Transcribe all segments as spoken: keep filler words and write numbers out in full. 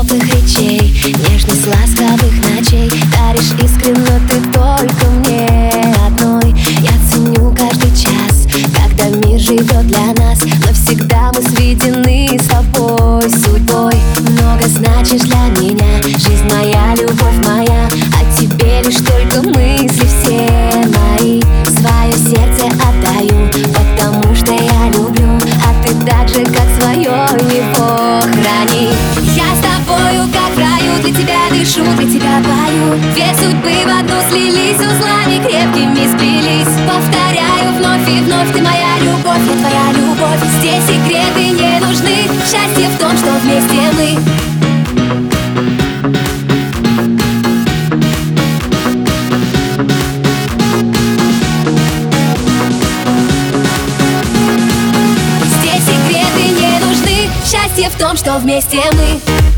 теплых речей, нежность ласковых ночей. Даришь искренно ты только мне одной. Я ценю каждый час, когда мир живет для нас, но всегда мы сведены с тобой судьбой. Много значишь для меня, жизнь моя, любовь моя. О тебе лишь только мысли все мои. Свое сердце отдаю, потому что я люблю, а ты так же, как свое, его храни. Я с тобою, как в раю, для тебя дышу, для тебя пою. Две судьбы в одну слились, узлами крепкими сплелись. Повторяю вновь и вновь, ты моя любовь, я твоя любовь. Здесь секреты не нужны, счастье в том, что вместе мы. Счастье в том, что вместе мы.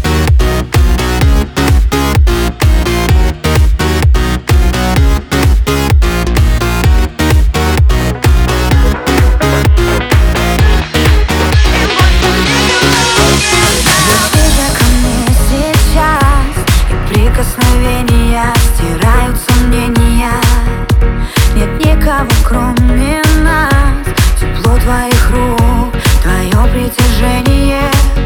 Ближе ко мне сейчас, и прикосновения стирают сомнения. Нет никого, кроме нас. Тепло твоих рук, твое притяжение.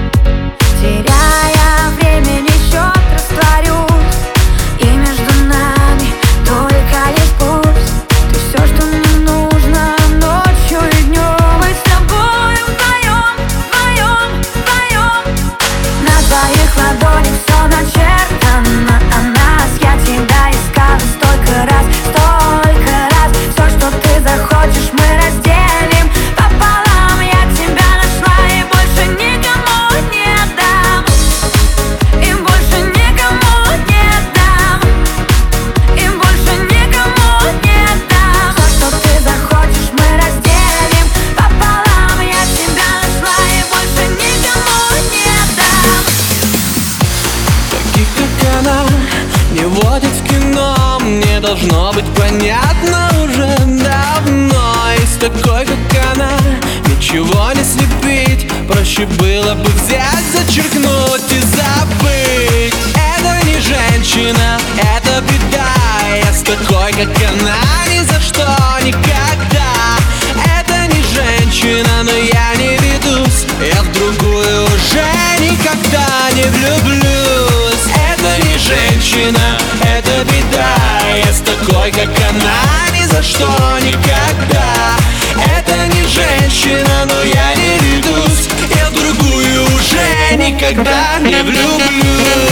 Теряя времени счет, растворюсь, и между нами только лишь пусть. Ты все, что мне нужно ночью и днем. Мы с тобой вдвоем, вдвоем, вдвоем. На твоих ладонях все начертано о нас. Я тебя искала столько раз, столько раз. Все, что ты захочешь, мы разделим пополам. Я тебя нашла и больше никому не дам. И больше никому не дам. И больше никому не дам. Все, что ты захочешь, мы разделим пополам. Я тебя нашла и больше никому не дам. Таких, как она, не водят в кино. Мне должно быть понятно уже давно. И с такой, как она, ничего не слепить. Проще было бы взять, зачеркнуть и забыть. Это не женщина, это беда. Я с такой, как она, ни за что никогда. Это не женщина, но я не ведусь. Я в другую уже никогда не влюблюсь. Это не женщина, это беда. Я с такой, как она, ни за что никогда. Это не женщина, но я не ведусь. Я в другую уже никогда не влюблюсь.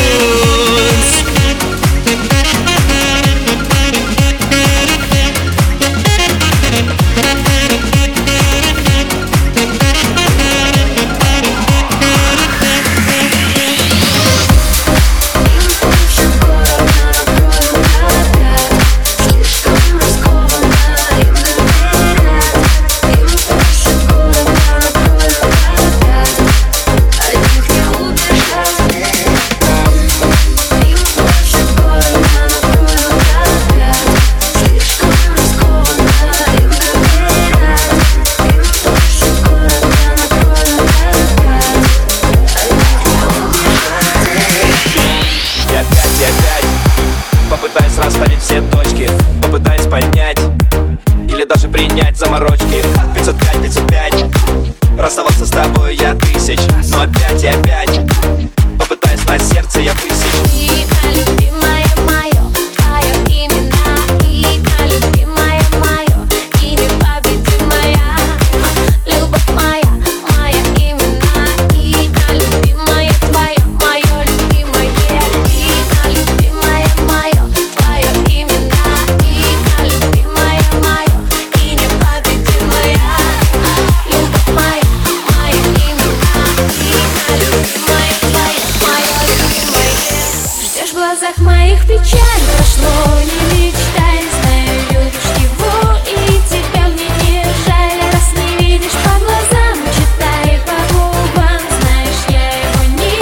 Попытаюсь расставить все точки, попытаюсь понять или даже принять заморочки. Пятьсот пять, пятьсот пять. Расставаться с тобой я тысяч, но опять и опять попытаюсь на сердце я высечь. Любимое мое, твое имя, имя, любимое мое, имя победимая. Любовь моя, моя имя, имя, любимое твое, мое любимое имя, любимое мое, твое имя, имя, любимое мое, имя победимая. Любовь моя, мое имя, имя, любимое твое, мое любимое. Ждешь в глазах моих печаль, прошло, не мечтай, знаю, любишь его, и тебя мне не жаль. Раз не видишь по глазам, читай по губам, знаешь, я его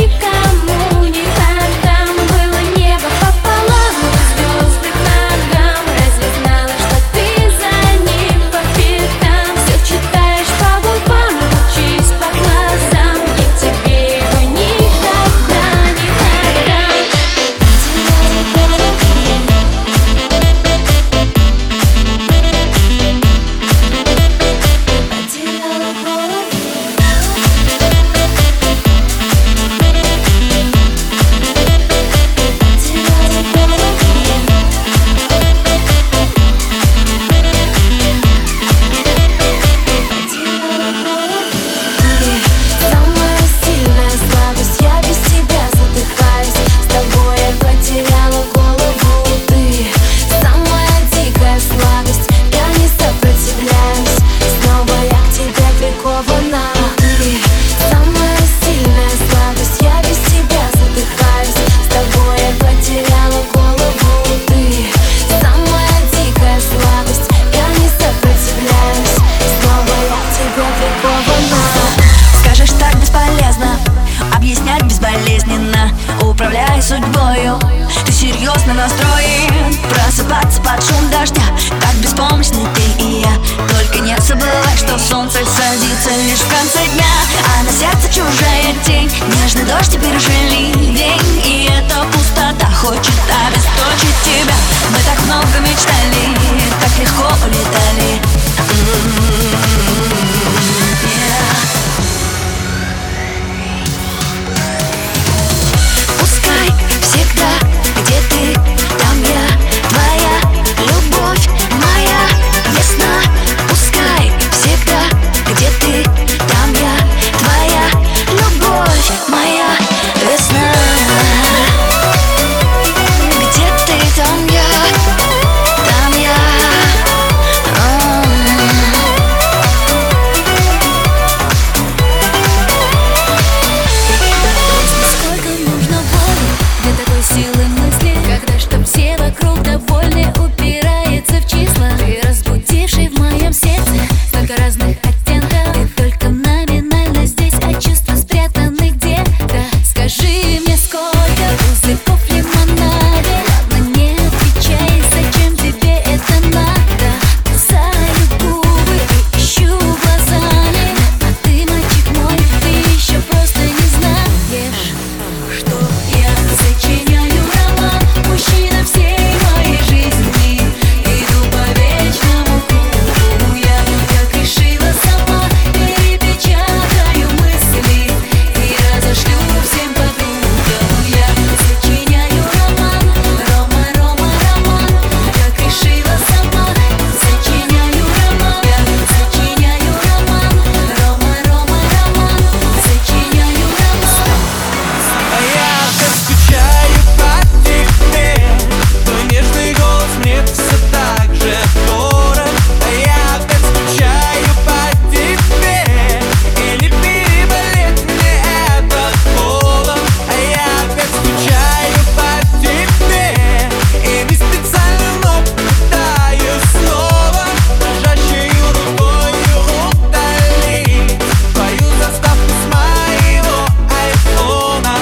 никому не отдам. Было небо пополам, звезды к ногам. Разве знала, что ты за ним по пятам? Все читаешь по губам, учись по глазам. Я тебе его никогда не отдам. управляй судьбою. Ты серьезно настроен просыпаться под шум дождя, как беспомощны ты и я. Только не забывай, что солнце садится лишь в конце дня, а на сердце чужая тень. Нежный дождь теперь уже ливень, и эта пустота хочет обесточить тебя. Мы так много мечтали, так легко улетали. Yeah. Пускай всегда, где ты, там я, твоя любовь, моя весна. Пускай всегда, где ты, там я, твоя любовь, моя весна. Где ты, там я, там я. Сколько нужно воли для такой силы мысли, когда чтоб все вокруг довольны, упирается в числа. Ты разбудивший в моем сердце столько разных оттенков, и только номинально здесь, а чувства спрятаны где-то. Скажи мне, сколько узелков в лимонаде. Ладно, не отвечай, зачем тебе это надо. Кусаю губы и ищу глазами, а ты, мальчик мой, ты еще просто не знаешь, что я сочиняю роман. Мужчина всей моей жизни, иду по вечному кругу. Я как решила сама, перепечатаю мысли и разошлю всем подругам. Я сочиняю роман, Рома, Рома, роман. Как решила сама, сочиняю роман. Я сочиняю роман, Рома, Рома, роман. Сочиняю роман. А я так скучаю по тебе, твой нежный голос мне все так же дорог. А я так скучаю по тебе, и не переболеть мне этот голод. А я так скучаю по тебе, и не специально, но пытаюсь снова дрожащей рукою удалить твою заставку с моего айфона.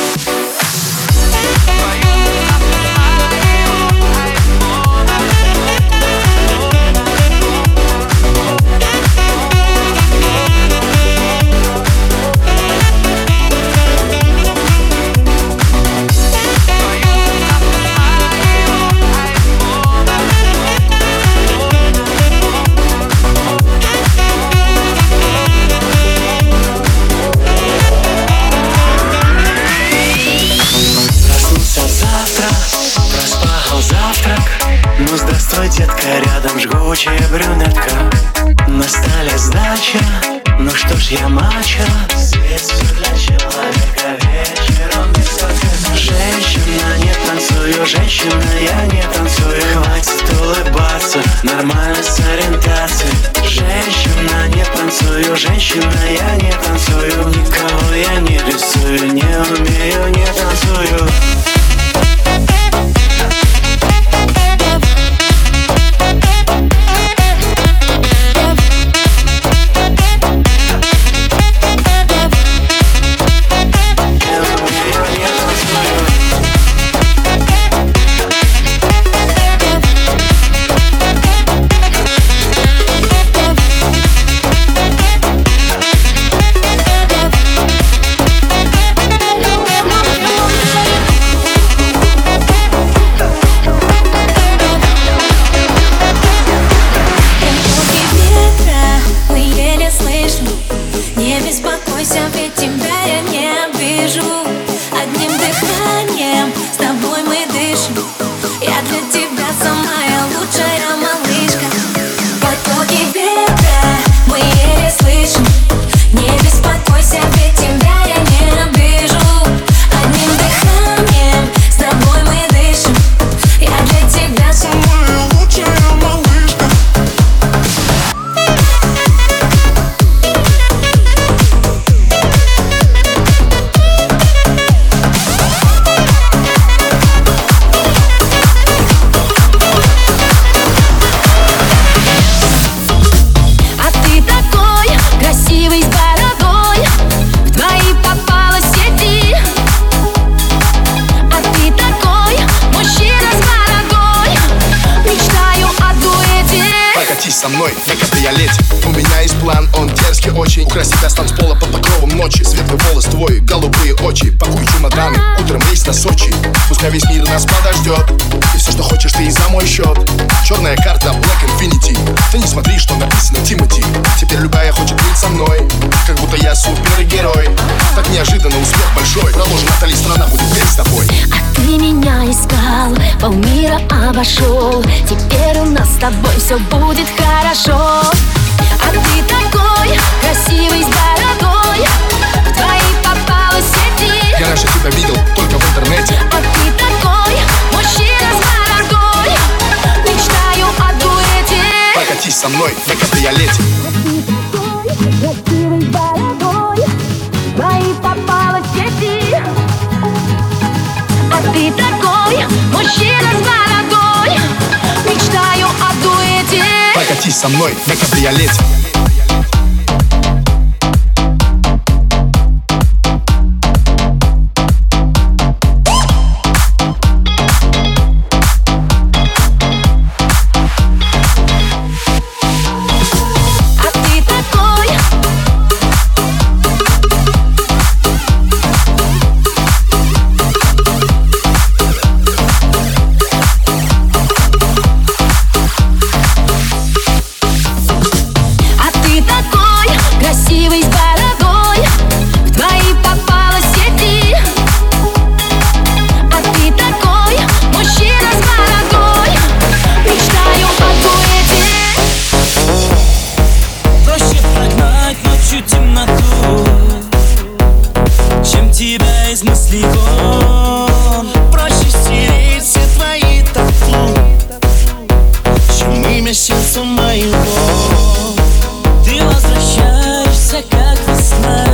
Проснулся завтра, проспал завтрак. Ну здравствуй, детка, рядом жгучая брюнетка. На столе сдача, ну что ж я мачо. Свет все для человека вечером не соткать. Женщина, не танцую, женщина, я не танцую. Хватит улыбаться, нормально с ориентацией. Женщина, не танцую, женщина, я не танцую. Никого я не рисую, не умею, не танцую. Не беспокойся, ведь тебя я не обижу. Одним дыханием с тобой мы дышим. Я для тебя самая лучшая малышка. Потоки ветра мы еле слышим. Не беспокойся, ведь тебя я не обижу. Одним дыханием с тобой мы дышим. Я для тебя самая лучшая малышка. мной на кабриолете. У меня есть план, он дерзкий очень. Украсть тебя с танцпола под покровом ночи. Светлый волос твой, голубые очи. Пакуй чемоданы, утром рейс на Сочи. Пускай весь мир нас подождет. И все, что хочешь, ты и за мой счет. Черная карта Black Infinity. Ты не смотри, что написано Тимати. Теперь любая хочет быть со мной, как будто я супергерой. Так неожиданно успех большой. Проложена Натали, страна будет весь с тобой. А ты меня искал, полмира обошел. Теперь у нас с тобой все будет хорошо. А ты такой красивый, с бородой. В твои попала сети. Я раньше тебя видел только в интернете. А ты такой мужчина с бородой. Мечтаю о дуэте. Прокатись со мной на кабриолете. Красивый с бородой. В твои попала сети. А ты такой мужчина с бородой. Мечтаю о дуэте. Прокатись со мной на кабриолете. Проще стереть все твои тату, чем имя сердца моего. Ты возвращаешься, как весна,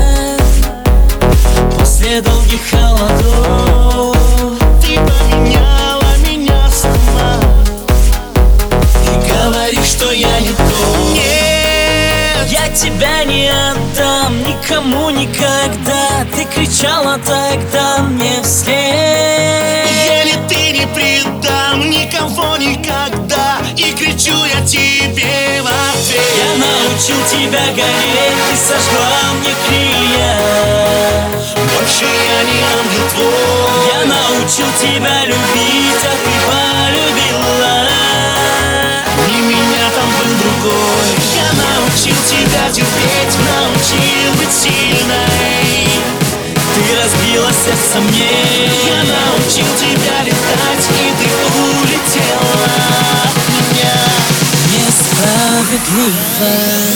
после долгих холодов. Ты поменяла меня сама и говоришь, что я не тот. Нет, я тебя не отдам никому никогда. Ты кричала тогда мне вслед. Я ли ты не предам никого никогда. И кричу я тебе в ответ. Я научил тебя гореть, ты сожгла мне крылья. Больше я не ангел твой. Я научил тебя любить, а ты полюбила. Не меня, там был другой. Я научил тебя терпеть, научил быть сильной. Ты разбила сердце мне. Я научил тебя летать, и ты улетела от меня. Несправедливо.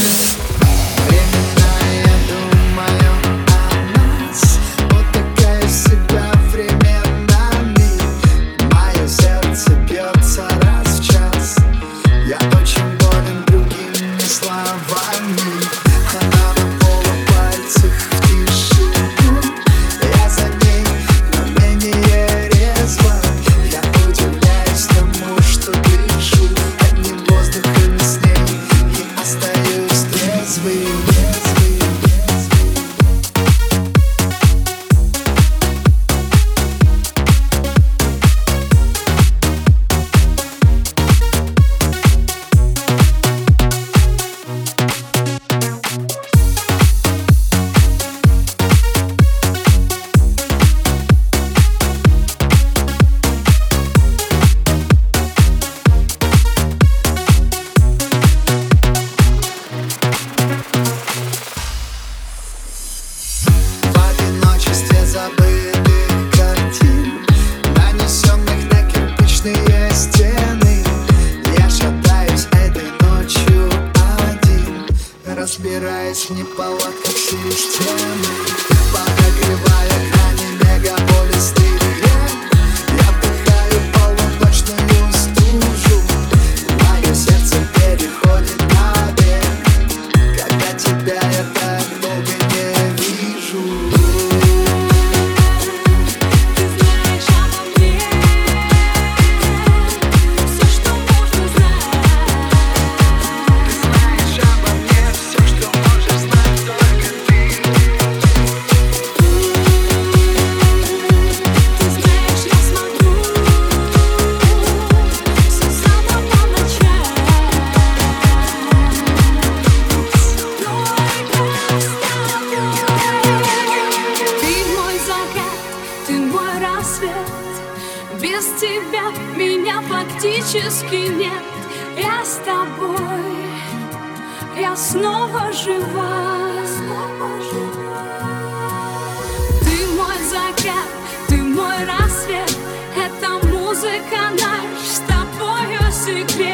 Разбираясь в неполадках системы, подогревая грани мегаполис рек, я вдыхаю полуночную стужу. Мое сердце переходит на бег, когда тебя я так долго не вижу. Все, что можно знать. Ты знаешь обо мне все, что можешь знать. свет. Без тебя меня практически нет. Я с тобой, я снова жива. Ты мой закат, ты мой рассвет. Это музыка наш с тобою секрет.